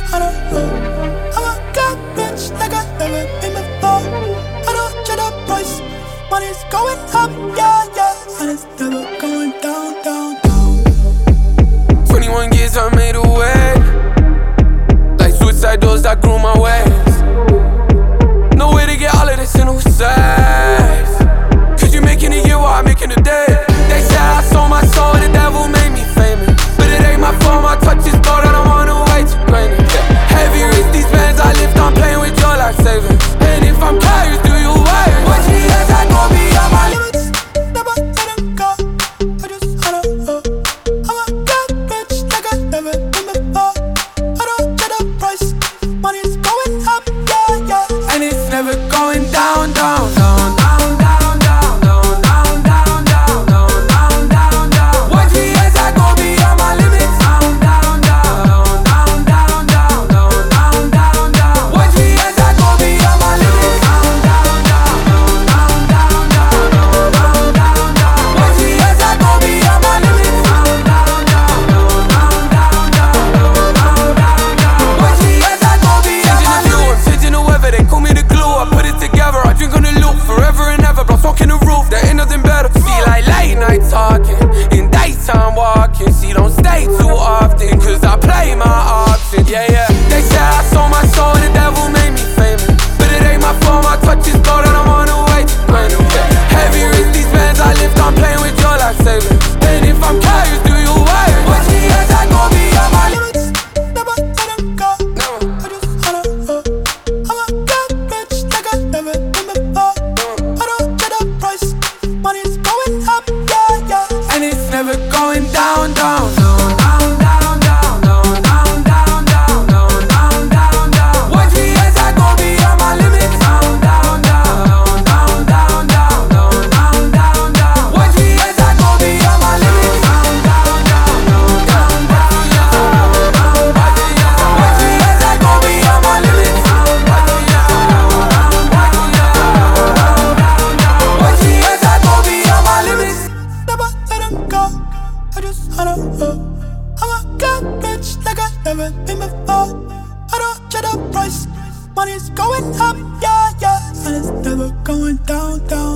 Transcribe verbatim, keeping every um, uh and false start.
I don't know. I'ma get rich like I never been before. I don't check the price. Money's going up, yeah, yeah, and it's never going down, down, down. twenty-one years I made a way, like suicide doors that grew my ways. No way to get all of this in who says, cause you making a year while I'm making a day. They say I sold my soul, the devil made me famous, but it ain't my fault, my touch is gold and I'm on the way to greatness. Yeah. Heavy wrist, these bands I lift, I'm playing with your life savings. And if I'm curious, do you wait? What she has, I gon' be on my limits. Never let them go, I just wanna know. I'ma get rich like I never been before. I don't check the price, money's going up, yeah, yeah, and it's never going down, down, down, down, down, down, down, down, down, down, down, down, down. What she has, I gon' be on my limits. Down, down, down, down, down, down, down, down, down, down. What she has, I gon' be on my limits. Down, down, down, down, down, down, down, down, down. What she has, I gon' be on my limits. Down, down, down, down, down, down, down, down, down. What she has, I gon' be on my limits. Changing the weather, they call me the glue. I put it together, I drink on the loop forever and ever. Blow smoke in the roof, there ain't nothing better. See like late night talking, in daytime walking. See, don't stay too often, cause I play my options. Yeah, yeah. They say I sold my soul, the devil made me famous, but it ain't my fault, my touch is gold and I'm on the way to greatness. Yeah. Heavy wrist, these bands I lift, I'm playing with your life savings. And if I'm curious, do you wait? What she has, I gon' be on my limits. never let them go. I just wanna know. I'ma get rich like I never been before. I don't check the price, money's going up, yeah, yeah, And it's never going down, down, down, down, down, down, down, down, down, down, down, down, down. What she has, I gon' be on my limits. Down, down, down, down, down, down, down, down, down. What she has, I gon' be on my limits. Down, down, down, down, down, down, down, down. What she has, I gon' be on my limits. Down, down, down, down, down, down, down. What she has, I gon' be on my limits. never let them go. I just wanna know. I'ma get rich like I never been before. I don't check the price, money's going up, yeah, yeah, and it's never going down, down.